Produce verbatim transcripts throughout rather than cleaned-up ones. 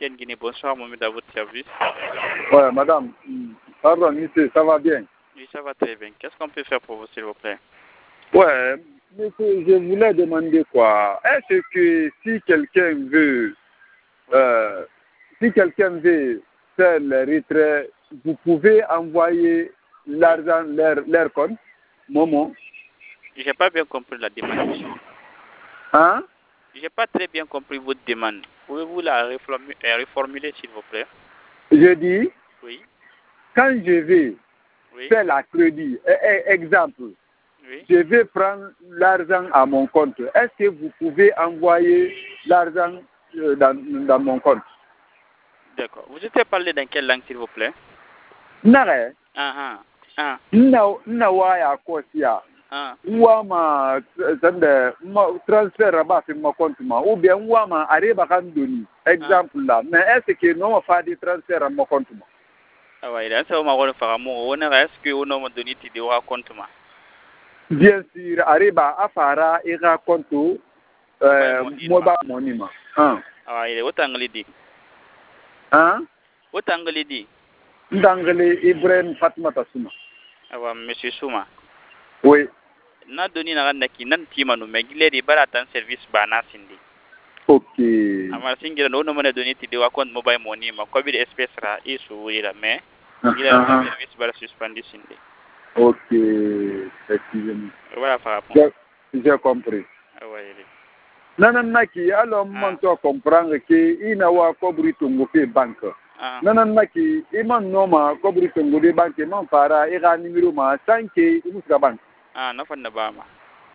Etienne Guinée. Bonsoir, Mohamed, à votre service. Ouais, madame. Pardon, monsieur, ça va bien? Oui, ça va très bien. Qu'est-ce qu'on peut faire pour vous, s'il vous plaît? Ouais, monsieur, je voulais demander quoi. Est-ce que si quelqu'un veut, euh, si quelqu'un veut faire le retrait, vous pouvez envoyer l'argent, leur, leur compte, Momo? J'ai pas bien compris la demande, monsieur. Hein? J'ai pas très bien compris votre demande. Pouvez-vous la reformuler, reformuler, s'il vous plaît? Je dis, Oui. quand je vais Oui. faire la crédit, eh, eh, exemple, Oui. je vais prendre l'argent à mon compte. Est-ce que vous pouvez envoyer l'argent euh, dans, dans mon compte? D'accord. Vous êtes parlé dans quelle langue, s'il vous plaît? Nare, Ah ah. Ah nna waya kosia. ah. Wama sande transfert ba fi ma compte ma ou bien wama areba kan doni. Exemple là, mais est-ce que non fa di transfert à mon compte ma? Ah ouais, là ça ma wona fa mo wona est-ce que on m'a donné ti de wa compte ma? Bien sûr, areba afara ira compte euh mobile money ma. Hein. Ah ouais, wotangli di. Hein? Wotangli di. Ndangale Ibrahim Fatmata Souma. Ah ouais, monsieur Souma. Oui. Na doni na ganda ki nan tima no megile di baratan service ba na sindi. Ok. Amar singira no no mana doni ti de wa compte mobile money ma ko bi espèce ra isu wira mais il Uh a -huh. service ba suspendu sindi. Ok, effectivement. Voilà fa. J'ai compris. Ah ouais. Nanan naki alors man to comprendre que ina wa kobri tungu ke banque. Nanan naki iman noma kobri tungu de banque man fara ira numéro ma sanke imuska banque. Ah na fa na ba ma.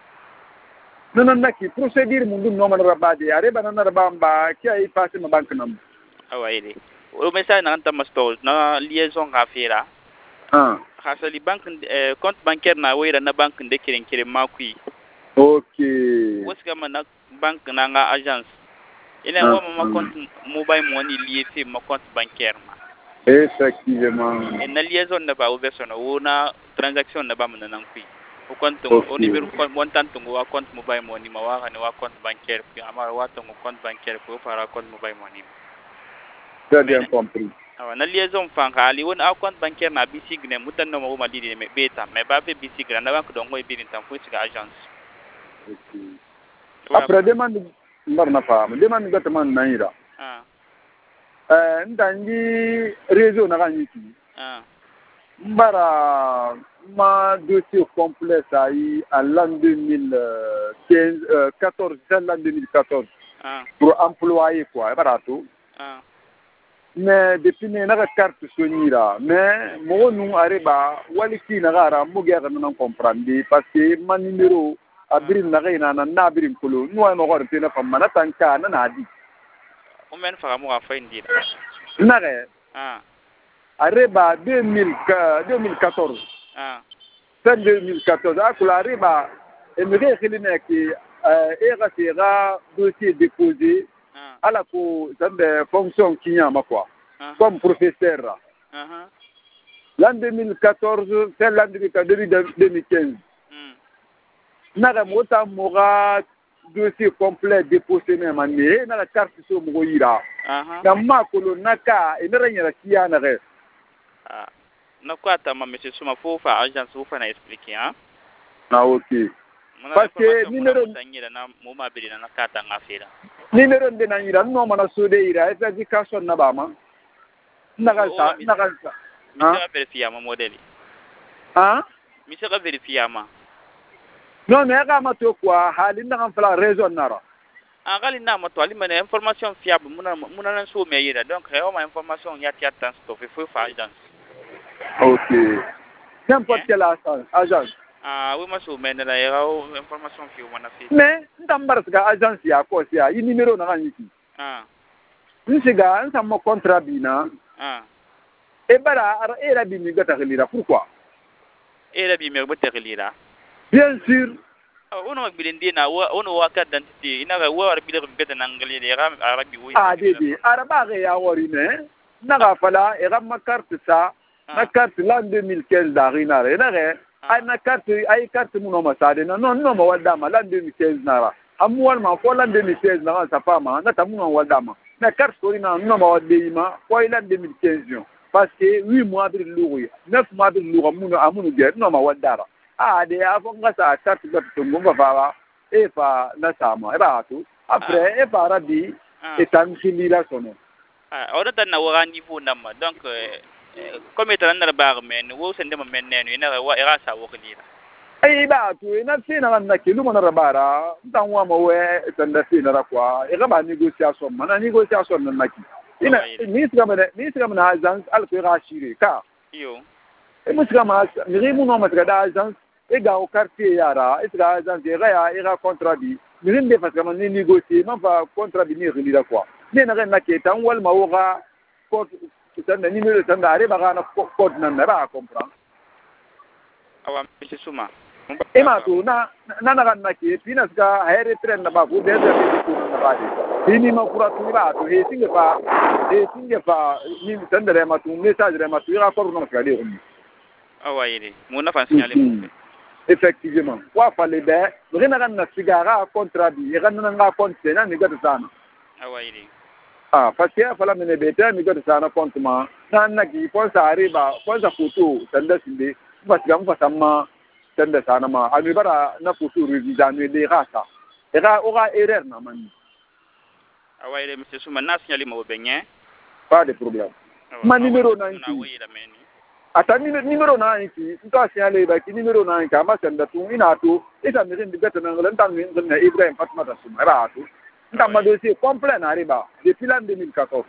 Nanan naki procédure mundu noma na rabade are banana rabamba ki ay passe ma banque nam. Ah ouais. O message na anta masto na liaison ga fera. Ah. Khasali banque eh, compte bancaire na wira na banque de kirin kirin makui. Ok. Woska mana banque na nga agence. Ina Ah, wa ma compte mobile money lié fi ma compte bancaire ma. Effectivement. Et na liaison na ba ouvert na wona transaction na ba mana nan kui. O compte Okay. o numéro montant tungu wa compte mobile money ma wa ni wa compte bancaire fi amara wa tungu compte bancaire ko fara compte mobile money. Très bien compris. Awa na liaison fanka ali won a compte bancaire na bisigne mutan no ma didi me beta me ba fe bisigne na banque dongo e birin tan fu siga agence. Okay. Après demande mbarna fam demande gatman naira. Ah. Euh ndangi réseau na kaniki. Ah. Mbara ma dossier complet ça y en l'an deux mille quinze euh, quatorze l'an deux mille quatorze. Ah. Pour employer quoi barato. Ah. Mais depuis ne na carte sonira mais mo nu areba waliki na gara mo ga na comprendre parce que mon numéro abirin na gaina na na abirin kolo nu ay mo ko rete na fam na tanka na na di o men fa mo ga fa indi na ga ah areba deux mille quatorze ah fin deux mille quatorze akula areba e me ga khilina ki e ga tira dossier déposé à la co de fonction kinyama quoi comme professeur uh-huh. L'an deux mille quatorze c'est l'an deux mille quinze naga mota moga dossier complet déposé même mais na la carte so mo yira na makolo naka e na nyara kiya na re ah na kwata ma monsieur Souma fo fa agence fo fa na expliquer hein ah ok parce que numéro na mo ma bi na kata ngafira numéro de na yira no mana so de yira certification na ba ma naga sa naga sa mi sera vérifier ma modèle hein mi sera vérifier ma non mais ga ma to quoi halin na kan fala raison nara en gali na ma to ali mane information fiable muna muna nan so me yira donc rewa ma information ya ti attend stop fo fa agence ok n'importe quelle agence ah oui ma so me na ya information fi wana fi mais ndambar ga agence ya ko sia yi numéro na kan yiki ah nsiga nsa mo contrat bina ah e bara ara era bi mi gata gelira pourquoi era bi mi gata gelira bien sûr ono magbilindi na ono waka dentité ina ga wa arbi de gata nangali de ram arabi wi ah dede araba ga ya wori ne naga fala e ram ma carte ça na carte l'an deux mille quinze d'arina re na re ay na carte ay carte mu no ma sade na non non ma wada ma l'an deux mille quinze nara amu wal ma fo l'an deux mille seize na sa pa ma na tamu no wada ma mais carte corina non ma deima ko ila deux mille quinze parce que huit mois de lourd neuf mois de lourd amuno amuno ge non ma wadara ah de avant ngasa carte de tongo fa e fa na sama era tu après e fa rabi e tan khilira sono ah on tan na wara niveau nama donc comme étant na bar men wo sende ma men nenu ina wa era sa wo khilira ai ba tu ina fina na kilu mo na rabara ntan wa mo we tanda fina ra kwa e ga ba négociation mana négociation na maki ina ni sga mana ni sga mana agence al ko rashire ka yo e mo sga ma ni mo no ma sga da agence e ga o quartier yara e sga agence e ga ya e ga contrat bi ni rinde parce que man ni négocier man fa contrat bi ni rili ra kwa ni na ga na ke tan wal ma wo ga ko tanda numéro tanda are ba ga na code na na ba comprendre awa monsieur Souma ema tu na na na na ke pinas ga here tren na ba ku de de ku na ba di ni ma pura tu ba tu he singe pa he singe pa ni tendere ma tu message re ma tu ra ko no ka de awa yiri mo na fa signaler mo effectivement wa fa le be re na na sigara contrat bi re na na compte na ni ga sana awa yiri ah parce que fa la mene be ta mi ga sana compte ma na na ki ko sa arriba ko sa photo tanda sinde ba ga mo fa ma tanda sana ma ami bara na photo résident ne de rasa era ora erreur na mani awa yiri monsieur Souma na signaler mo benye pas de problème ma numéro na nki ata numéro na nki nto signaler ba ki numéro na nki ama senda tu ina to ita mi ndi beta na ngala ntan ni na Ibrahim Fatma da Souma era to nta ma dossier complet na riba depuis l'an deux mille quatorze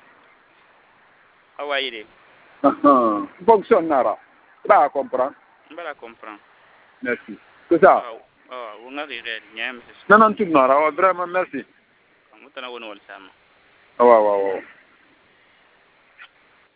awa yiri ah fonctionnera ba comprendre ba comprendre merci c'est ça ah on a rire bien monsieur non non tu n'auras vraiment merci on t'a na won wal sama waaw waaw waaw